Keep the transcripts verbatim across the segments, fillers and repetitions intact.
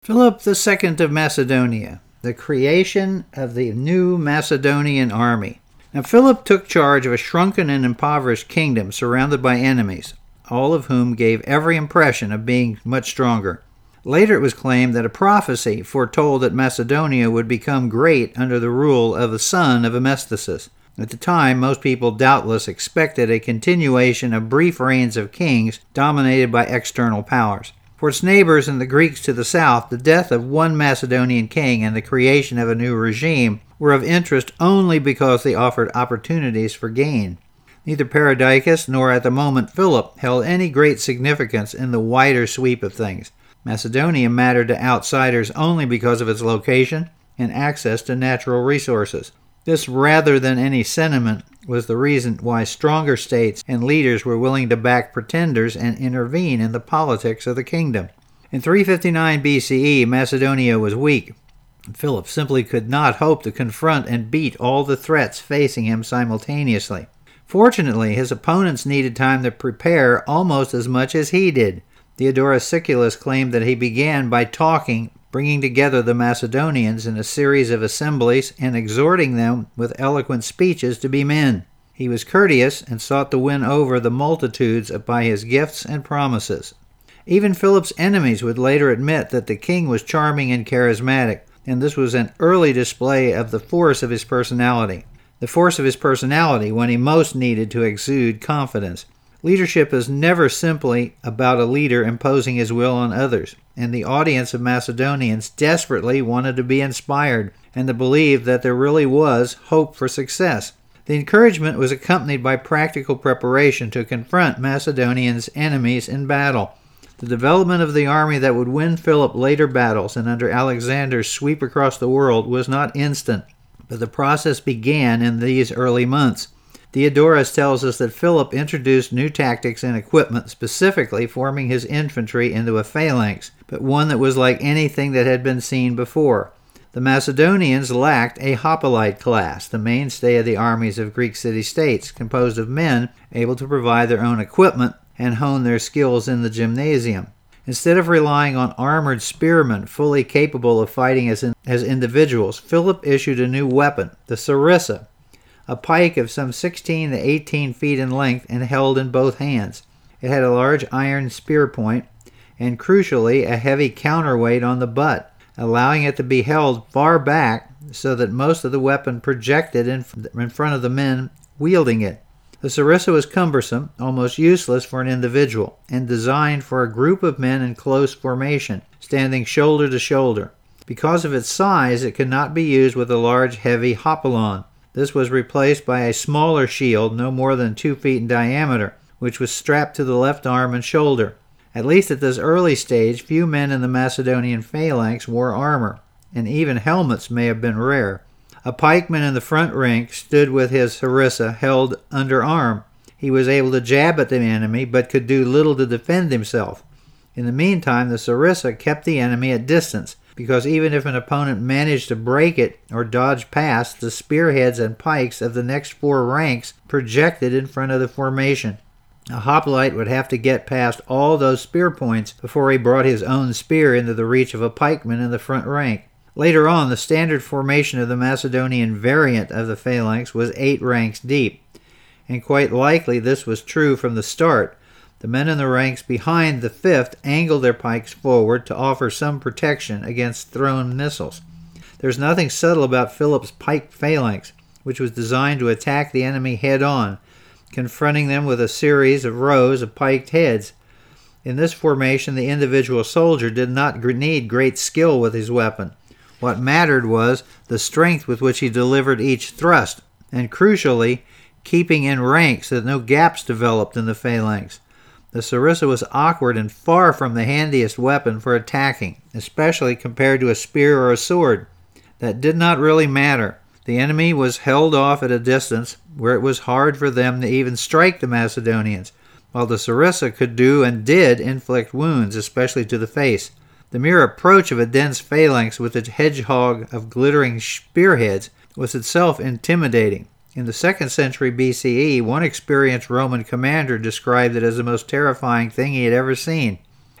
Philip the Second of Macedonia, the creation of the new Macedonian army. Now Philip took charge of a shrunken and impoverished kingdom surrounded by enemies, all of whom gave every impression of being much stronger. Later it was claimed that a prophecy foretold that Macedonia would become great under the rule of the son of Amestheus. At the time, most people doubtless expected a continuation of brief reigns of kings dominated by external powers. For its neighbors and the Greeks to the south, the death of one Macedonian king and the creation of a new regime were of interest only because they offered opportunities for gain. Neither Perdiccas nor at the moment Philip held any great significance in the wider sweep of things. Macedonia mattered to outsiders only because of its location and access to natural resources. This, rather than any sentiment, was the reason why stronger states and leaders were willing to back pretenders and intervene in the politics of the kingdom. In three fifty-nine B C E, Macedonia was weak. Philip simply could not hope to confront and beat all the threats facing him simultaneously. Fortunately, his opponents needed time to prepare almost as much as he did. Diodorus Siculus claimed that he began by talking, bringing together the Macedonians in a series of assemblies and exhorting them with eloquent speeches to be men. He was courteous and sought to win over the multitudes by his gifts and promises. Even Philip's enemies would later admit that the king was charming and charismatic, and this was an early display of the force of his personality. The force of his personality when he most needed to exude confidence. Leadership is never simply about a leader imposing his will on others, and the audience of Macedonians desperately wanted to be inspired and to believe that there really was hope for success. The encouragement was accompanied by practical preparation to confront Macedonians' enemies in battle. The development of the army that would win Philip later battles and under Alexander's sweep across the world was not instant, but the process began in these early months. Diodorus tells us that Philip introduced new tactics and equipment, specifically forming his infantry into a phalanx, but one that was like anything that had been seen before. The Macedonians lacked a hoplite class, the mainstay of the armies of Greek city-states, composed of men able to provide their own equipment and hone their skills in the gymnasium. Instead of relying on armored spearmen fully capable of fighting as, in, as individuals, Philip issued a new weapon, the sarissa, a pike of some sixteen to eighteen feet in length and held in both hands. It had a large iron spear point and, crucially, a heavy counterweight on the butt, allowing it to be held far back so that most of the weapon projected in, in front of the men wielding it. The sarissa was cumbersome, almost useless for an individual, and designed for a group of men in close formation, standing shoulder to shoulder. Because of its size, it could not be used with a large, heavy hopalon. This was replaced by a smaller shield, no more than two feet in diameter, which was strapped to the left arm and shoulder. At least at this early stage, few men in the Macedonian phalanx wore armor, and even helmets may have been rare. A pikeman in the front rank stood with his sarissa held under arm. He was able to jab at the enemy, but could do little to defend himself. In the meantime, the sarissa kept the enemy at distance, because even if an opponent managed to break it or dodge past, the spearheads and pikes of the next four ranks projected in front of the formation. A hoplite would have to get past all those spear points before he brought his own spear into the reach of a pikeman in the front rank. Later on, the standard formation of the Macedonian variant of the phalanx was eight ranks deep, and quite likely this was true from the start. The men in the ranks behind the fifth angled their pikes forward to offer some protection against thrown missiles. There's nothing subtle about Philip's pike phalanx, which was designed to attack the enemy head-on, confronting them with a series of rows of piked heads. In this formation, the individual soldier did not need great skill with his weapon. What mattered was the strength with which he delivered each thrust, and crucially, keeping in rank so that no gaps developed in the phalanx. The sarissa was awkward and far from the handiest weapon for attacking, especially compared to a spear or a sword. That did not really matter. The enemy was held off at a distance where it was hard for them to even strike the Macedonians, while the sarissa could do and did inflict wounds, especially to the face. The mere approach of a dense phalanx with its hedgehog of glittering spearheads was itself intimidating. In the second century B C E, one experienced Roman commander described it as the most terrifying thing he had ever seen.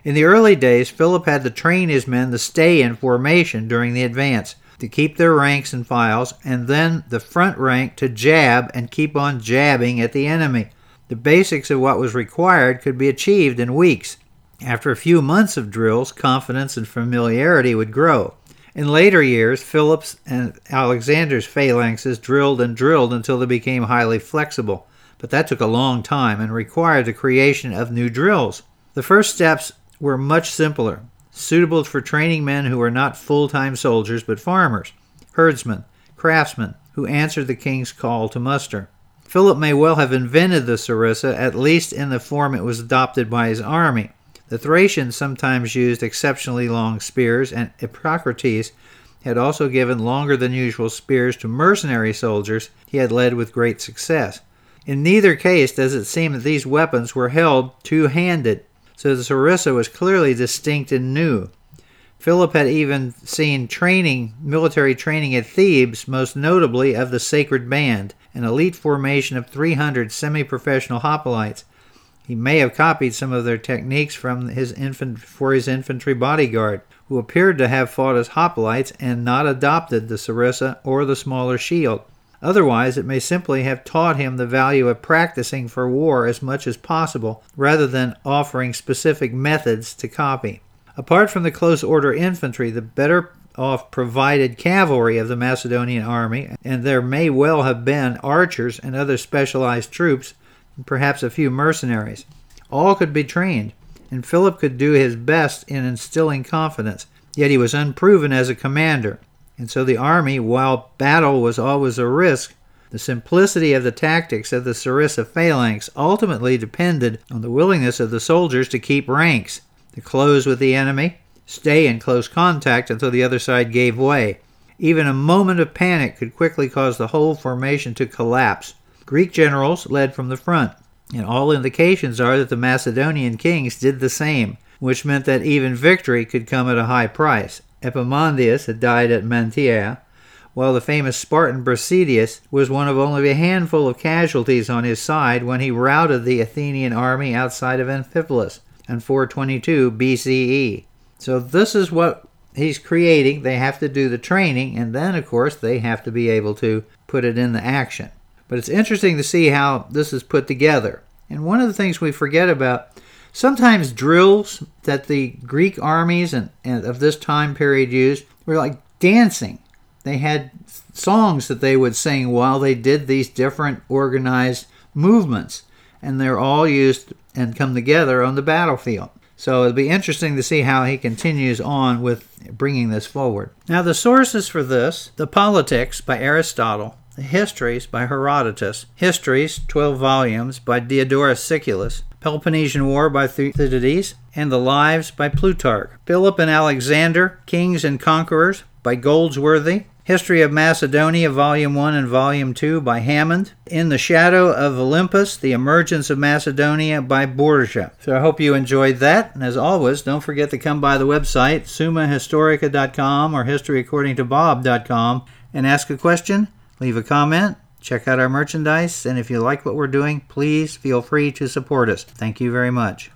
In the early days, Philip had to train his men to stay in formation during the advance, to keep their ranks and files, and then the front rank to jab and keep on jabbing at the enemy. The basics of what was required could be achieved in weeks. After a few months of drills, confidence and familiarity would grow. In later years, Philip's and Alexander's phalanxes drilled and drilled until they became highly flexible, but that took a long time and required the creation of new drills. The first steps were much simpler, suitable for training men who were not full-time soldiers but farmers, herdsmen, craftsmen, who answered the king's call to muster. Philip may well have invented the sarissa, at least in the form it was adopted by his army. The Thracians sometimes used exceptionally long spears, and Hippocrates had also given longer than usual spears to mercenary soldiers he had led with great success. In neither case does it seem that these weapons were held two-handed, so the sarissa was clearly distinct and new. Philip had even seen training, military training at Thebes, most notably of the Sacred Band, an elite formation of three hundred semi-professional hoplites. He may have copied some of their techniques from his infant, for his infantry bodyguard, who appeared to have fought as hoplites and not adopted the sarissa or the smaller shield. Otherwise, it may simply have taught him the value of practicing for war as much as possible, rather than offering specific methods to copy. Apart from the close-order infantry, the better-off provided cavalry of the Macedonian army, and there may well have been archers and other specialized troops, and perhaps a few mercenaries. All could be trained, and Philip could do his best in instilling confidence, yet he was unproven as a commander. And so the army, while battle was always a risk, the simplicity of the tactics of the sarissa phalanx ultimately depended on the willingness of the soldiers to keep ranks, to close with the enemy, stay in close contact until the other side gave way. Even a moment of panic could quickly cause the whole formation to collapse. Greek generals led from the front, and all indications are that the Macedonian kings did the same, which meant that even victory could come at a high price. Epaminondas had died at Mantia, while the famous Spartan Brasidius was one of only a handful of casualties on his side when he routed the Athenian army outside of Amphipolis in four twenty-two B C E. So this is what he's creating. They have to do the training, and then, of course, they have to be able to put it into action. But it's interesting to see how this is put together. And one of the things we forget about, sometimes drills that the Greek armies and, and of this time period used were like dancing. They had songs that they would sing while they did these different organized movements, and they're all used and come together on the battlefield. So it'll be interesting to see how he continues on with bringing this forward. Now, the sources for this: the Politics by Aristotle, the Histories by Herodotus, Histories, twelve volumes, by Diodorus Siculus, Peloponnesian War by Thucydides, and the Lives by Plutarch. Philip and Alexander, Kings and Conquerors by Goldsworthy, History of Macedonia, Volume one and Volume two by Hammond, In the Shadow of Olympus, The Emergence of Macedonia by Borgia. So I hope you enjoyed that, and as always, don't forget to come by the website, summa historica dot com or history according to bob dot com, and ask a question, leave a comment, check out our merchandise, and if you like what we're doing, please feel free to support us. Thank you very much.